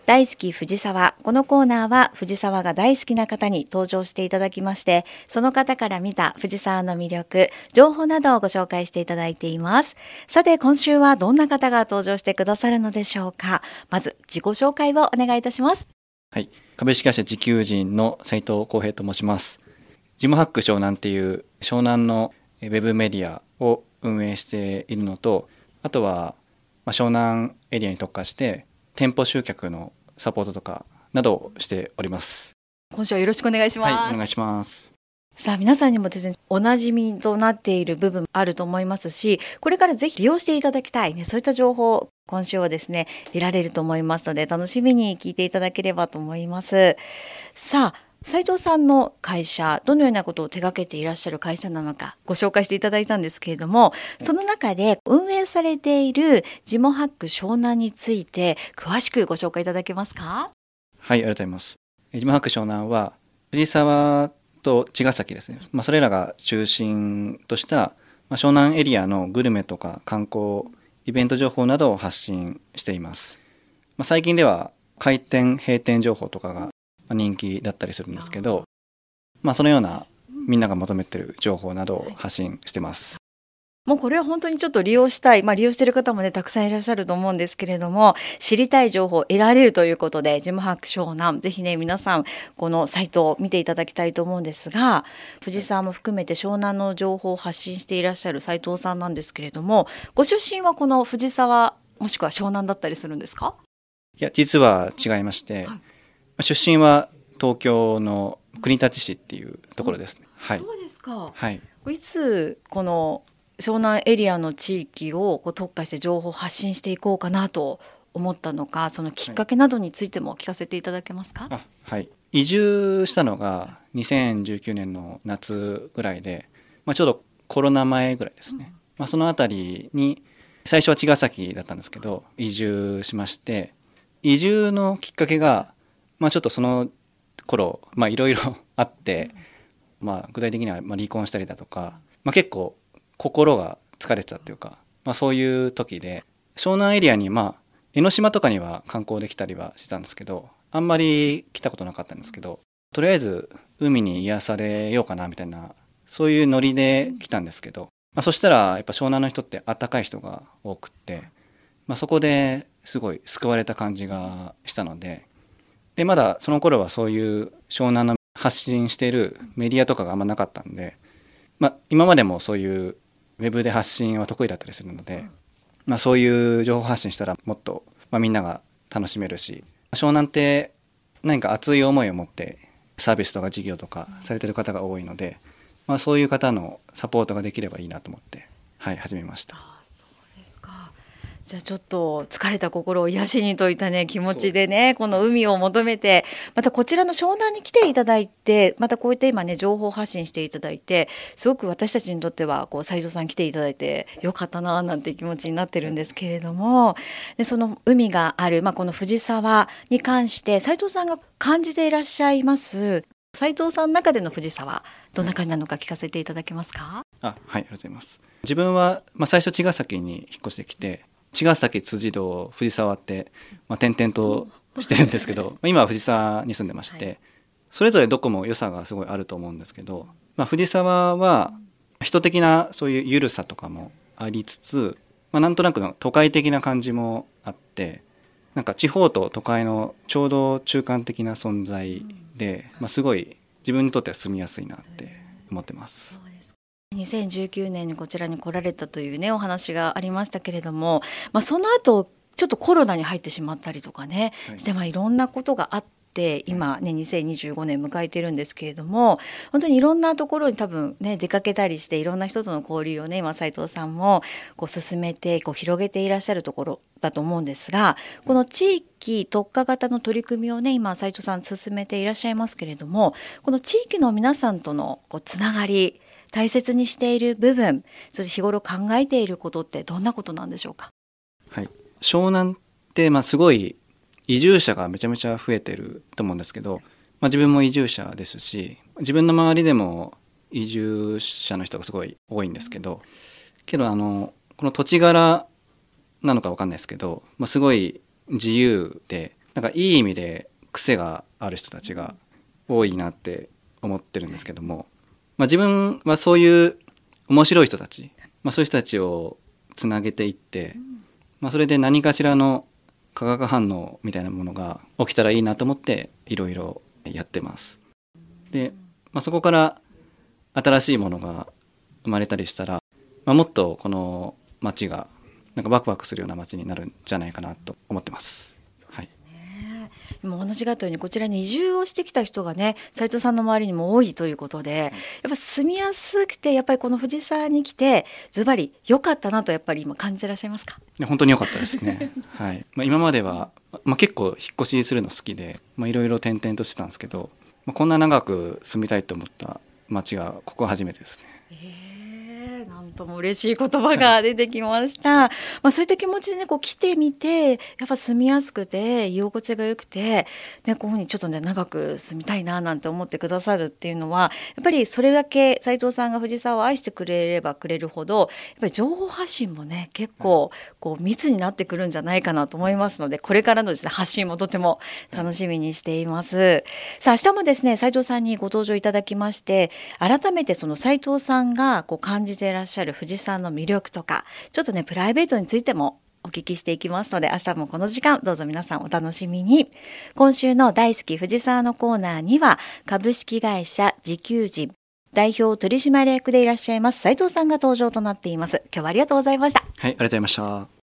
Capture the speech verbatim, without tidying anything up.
大好き藤沢。このコーナーは藤沢が大好きな方に登場していただきまして、その方から見た藤沢の魅力、情報などをご紹介していただいています。さて今週はどんな方が登場してくださるのでしょうか。まず自己紹介をお願いいたします。 はい、株式会社自給人の斉藤光平と申します。ジムハック湘南っていう湘南のウェブメディアを運営しているのと、あとはまあ湘南エリアに特化して店舗集客のサポートとかなどをしております。 今週はよろしくお願いします。 はい、お願いします。 さあ皆さんにも全然おなじみとなっている部分あると思いますし、これからぜひ利用していただきたいね、そういった情報今週はですね得られると思いますので、楽しみに聞いていただければと思います。さあ斉藤さんの会社、どのようなことを手掛けていらっしゃる会社なのかご紹介していただいたんですけれども、その中で運営されているジモハック湘南について詳しくご紹介いただけますか？ はい、ありがとうございます。ジモハック湘南は藤沢と茅ヶ崎ですね、まあ、それらが中心とした、まあ、湘南エリアのグルメとか観光イベント情報などを発信しています。まあ、最近では開店閉店情報とかが人気だったりするんですけど、まあ、そのようなみんなが求めている情報などを発信してます。 もうこれは本当にちょっと利用したい、まあ、利用している方もねたくさんいらっしゃると思うんですけれども、知りたい情報を得られるということでジムハック湘南、ぜひね皆さんこのサイトを見ていただきたいと思うんですが、藤沢も含めて湘南の情報を発信していらっしゃる斉藤さんなんですけれども、ご出身はこの藤沢もしくは湘南だったりするんですか？ いや実は違いまして、はい、出身は東京の国立市っていうところですね。はい、 そうですか。 はい、 いつこの湘南エリアの地域をこう特化して情報を発信していこうかなと思ったのか、そのきっかけなどについても聞かせていただけますか？ はい、あはい、移住したのがにせんじゅうきゅうねんの夏ぐらいで、まあ、ちょうどコロナ前ぐらいですね。うんまあ、そのあたりに最初は茅ヶ崎だったんですけど移住しまして、移住のきっかけが、まあ、ちょっとその頃まあいろいろあって、まあ、具体的にはまあ離婚したりだとか、まあ、結構心が疲れてたっていうか、まあ、そういう時で湘南エリアにまあ江ノ島とかには観光できたりはしてたんですけど、あんまり来たことなかったんですけど、とりあえず海に癒されようかなみたいなそういうノリで来たんですけど、まあ、そしたらやっぱ湘南の人ってあったかい人が多くって、まあ、そこですごい救われた感じがしたので、でまだその頃はそういう湘南の発信しているメディアとかがあんまなかったんで、まあ、今までもそういうウェブで発信は得意だったりするので、まあ、そういう情報発信したらもっと、まあ、みんなが楽しめるし、湘南って何か熱い思いを持ってサービスとか事業とかされてる方が多いので、まあ、そういう方のサポートができればいいなと思って、はい、始めました。 じゃあちょっと疲れた心を癒しにといったね気持ちでね、この海を求めて、またこちらの湘南に来ていただいて、またこういった今ね情報発信していただいて、すごく私たちにとってはこう斉藤さん来ていただいてよかったななんて気持ちになってるんですけれども、でその海がある、まあ、この藤沢に関して斉藤さんが感じていらっしゃいます斉藤さんの中での藤沢どんな感じなのか聞かせていただけますか？ あはい、ありがとうございます。自分は、まあ、最初茅ヶ崎に引っ越してきて、茅ヶ崎、辻堂、藤沢って、まあ、点々としてるんですけど今は藤沢に住んでまして、はい、それぞれどこも良さがすごいあると思うんですけど、まあ、藤沢は人的なそういう緩さとかもありつつ、まあ、なんとなくの都会的な感じもあって、なんか地方と都会のちょうど中間的な存在で、まあ、すごい自分にとっては住みやすいなって思ってます。 にせんじゅうきゅうねんにこちらに来られたというねお話がありましたけれども、まあ、その後ちょっとコロナに入ってしまったりとかね、はい、してまあいろんなことがあって今ねにせんにじゅうごねん迎えてるんですけれども、本当にいろんなところに多分ね出かけたりしていろんな人との交流をね今斉藤さんもこう進めてこう広げていらっしゃるところだと思うんですが、この地域特化型の取り組みをね今斉藤さん進めていらっしゃいますけれども、この地域の皆さんとのこうつながり大切にしている部分、そして日頃考えていることってどんなことなんでしょうか？ はい、湘南ってまあすごい移住者がめちゃめちゃ増えてると思うんですけど、まあ、自分も移住者ですし自分の周りでも移住者の人がすごい多いんですけど、けどあのこの土地柄なのか分かんないですけど、まあ、すごい自由でなんかいい意味で癖がある人たちが多いなって思ってるんですけども、まあ、自分はそういう面白い人たち、まあ、そういう人たちをつなげていって、まあ、それで何かしらの化学反応みたいなものが起きたらいいなと思っていろいろやってます。で、まあ、そこから新しいものが生まれたりしたら、まあ、もっとこの街がなんかワクワクするような街になるんじゃないかなと思ってます。はい。 今お話があったようにこちらに移住をしてきた人がね斉藤さんの周りにも多いということで、やっぱ住みやすくてやっぱりこの藤沢に来てズバリ良かったなとやっぱり今感じてらっしゃいますか？ いや本当に良かったですね。はい。まあ、今までは、まあ、結構引っ越しするの好きでいろいろ転々としてたんですけど、まあ、こんな長く住みたいと思った街がここは初めてですね。 えー、なんとも嬉しい言葉が出てきました。まあ、そういった気持ちでねこう来てみてやっぱ住みやすくて居心地が良くて、ね、こういうふうにちょっとね長く住みたいななんて思ってくださるっていうのはやっぱりそれだけ斉藤さんが藤沢を愛してくれればくれるほどやっぱり情報発信もね結構こう密になってくるんじゃないかなと思いますので、これからのですね発信もとても楽しみにしています。さあ明日もですね斉藤さんにご登場いただきまして改めてその斉藤さんがこう感じていらっしゃる藤沢の魅力とかちょっとねプライベートについてもお聞きしていきますので、明日もこの時間どうぞ皆さんお楽しみに。今週の大好き藤沢のコーナーには株式会社自給人代表取締役でいらっしゃいます斉藤さんが登場となっています。今日はありがとうございました。 はい、ありがとうございました。